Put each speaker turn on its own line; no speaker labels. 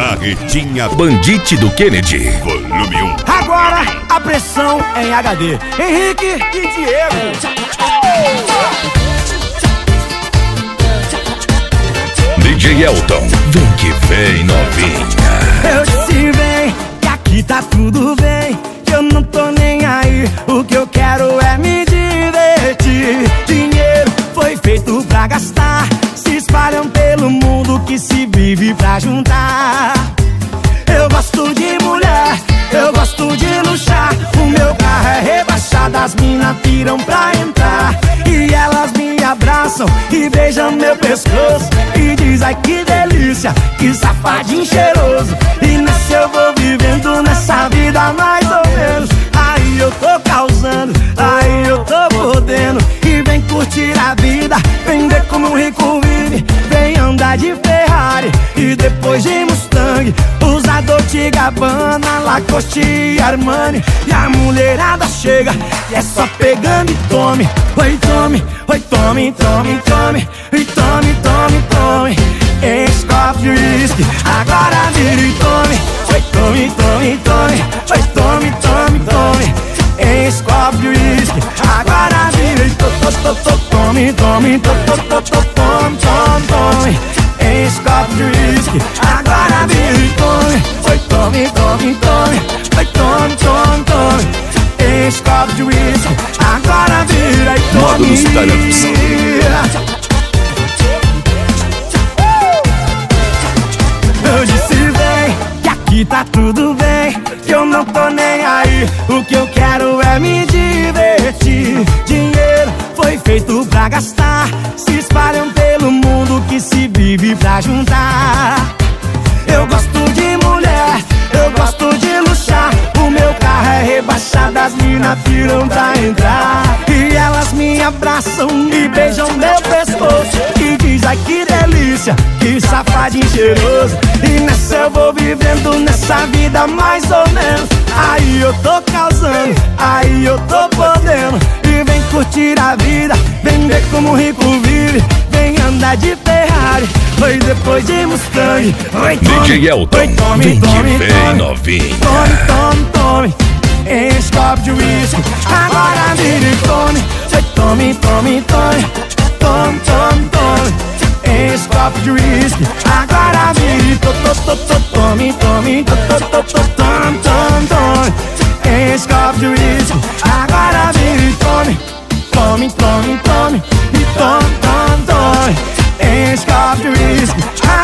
Carretinha Bandite do Kennedy, volume 1.
Agora a pressão é em HD. Henrique e Diego.
DJ Elton, vem que vem novinha.
Eu disse vem, que aqui tá tudo bem, que eu não tô nem aí. O que eu quero é me divertir. Dinheiro foi feito pra gastar, se espalham pelo mundo que se vive pra juntar. Eu gosto de mulher, eu gosto de luxar. O meu carro é rebaixado, as minas piram pra entrar. E elas me abraçam e beijam meu pescoço e diz ai que delícia, que safadinho cheiroso. E nessa eu vou vivendo nessa vida mais ou menos. Aí eu tô causando, aí eu tô podendo. E vem curtir a vida, vem ver como um rico vive. Vem andar de Ferrari e depois de Mustang, usa Dolce & Gabbana, Lacoste e Armani. E a mulherada chega e é só pegando e tome. Oi, tome, oi, tome, tome, tome. E tome, tome, tome. Esse copo de uísque agora vira e tome. Oi, tome, tome, tome. Oi, tome, tome, tome. Esse copo de uísque agora vira e tome, tome, tome, tome, tome. Esse copo de uísque agora vira e tome. Oi, tome, tome, tome. Oi, tome, tome, tome. Esse copo de uísque agora vira e tome.
Módulos Tarantos.
Eu disse vem, que aqui tá tudo bem, que eu não tô nem aí. O que eu quero é me divertir. Dinheiro foi feito pra gastar, se espalham pelo mundo que se vive pra juntar. Eu gosto de mulher, eu gosto de luxar. O meu carro é rebaixado, as minas piram pra entrar. E elas me abraçam e beijam meu pescoço e diz ai que delícia, que safadinho cheiroso. E nessa eu vou vivendo nessa vida mais ou menos. Aí eu tô causando, aí eu tô podendo. E vem curtir a vida, vem ver como o rico vive. Vem andar de Ferrari, foi depois de Mustang. Oi, tome,
DJ Elton,
oi, tome,
vem que
tome,
vem
tome.
novinha.
Tome, tome, tome. Esse copo de uísque agora vira e tome. Oi, tome, tome, tome. Tome, tome, tome. Esse copo de uísque agora vira e tome, tome, tome, tome. Esse copo de uísque agora vira e tome. Tome, tome, tome. E tome, tome, tome. Esse copo de uísque